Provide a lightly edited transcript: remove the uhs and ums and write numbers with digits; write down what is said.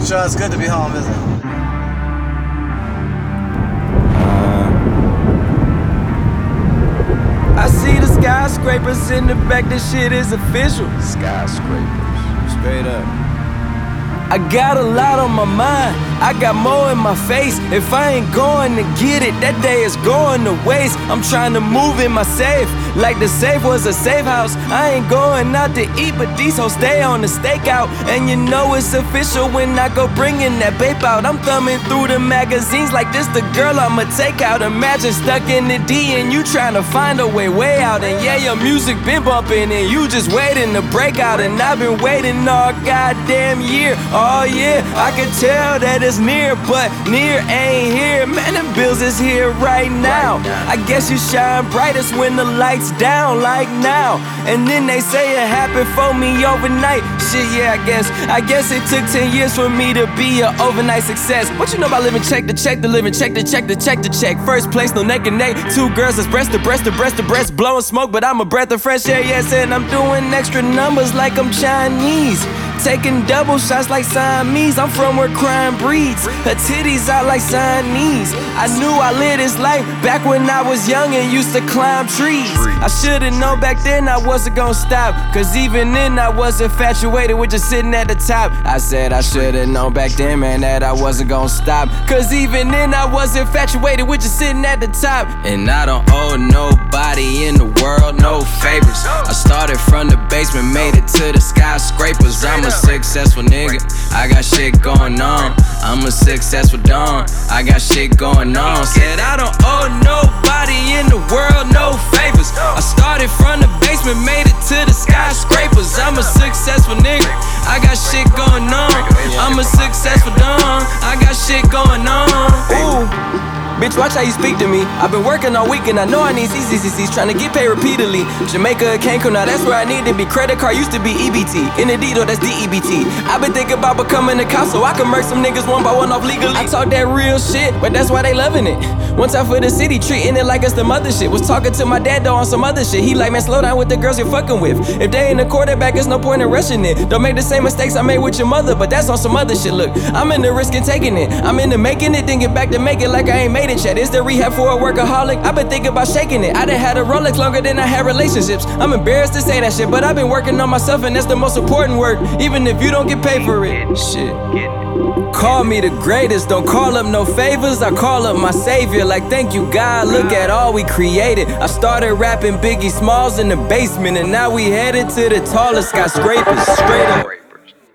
sure it's good to be home, isn't it? I see the skyscrapers in the back, this shit is official. Skyscrapers. Straight up. I got a lot on my mind, I got more in my face. If I ain't going to get it, that day is going to waste. I'm trying to move in my safe, like the safe was a safe house. I ain't going out to eat, but these hoes stay on the stakeout. And you know it's official when I go bringing that bape out. I'm thumbing through the magazines like this the girl I'ma take out. Imagine stuck in the D and you trying to find a way out. And yeah, your music been bumping and you just waiting to break out. And I've been waiting all goddamn year. Oh yeah, I can tell that it's near, but near ain't here. Man, the bills is here right now. I guess you shine brightest when the lights down, like now. And then they say it happened for me overnight. Shit, yeah, I guess it took 10 years for me to be an overnight success. What you know about living check to check to living check to check to check to check? First place, no neck and neck. Two girls that's breast to breast to breast to breast, blowing smoke, but I'm a breath of fresh air. Yes, and I'm doing extra numbers like I'm Chinese. Taking double shots like Siamese. I'm from where crime breeds. Her titties out like Siamese. I knew I lived this life back when I was young and used to climb trees. I should've known back then I wasn't gonna stop, cause even then I was infatuated with just sitting at the top. I said I should've known back then, man, that I wasn't gonna stop, cause even then I was infatuated with just sitting at the top. And I don't owe nobody in the world no favors. I started from the basement, made it to the skyscrapers. I'm a successful nigga, I got shit going on. I'm a successful don, I got shit going on. Said I don't owe nobody in the world no favors. I started from the basement, made it to the skyscrapers. I'm a successful nigga, I got shit going on. I'm a successful don, I got shit going on. Ooh. Bitch, watch how you speak to me. I've been working all week and I know I need CCCCs, trying to get paid repeatedly. Jamaica, Cancun, now that's where I need to be. Credit card used to be EBT. In the D though, that's DEBT. I've been thinking about becoming a cop so I can murk some niggas one by one off legally. I talk that real shit, but that's why they loving it. One time for the city, treating it like it's the mother shit. Was talking to my dad though on some other shit. He like, man, slow down with the girls you're fucking with. If they ain't a quarterback, there's no point in rushing it. Don't make the same mistakes I made with your mother, but that's on some other shit. Look, I'm in the risk and taking it. I'm into making it, then get back to make it like I ain't made it yet. Is there rehab for a workaholic? I've been thinking about shaking it. I done had a Rolex longer than I had relationships. I'm embarrassed to say that shit, but I've been working on myself and that's the most important work, even if you don't get paid for it. Shit. Call me the greatest, don't call up no favors. I call up my savior, like thank you God, look at all we created. I started rapping Biggie Smalls in the basement, and now we headed to the tallest skyscrapers, straight up.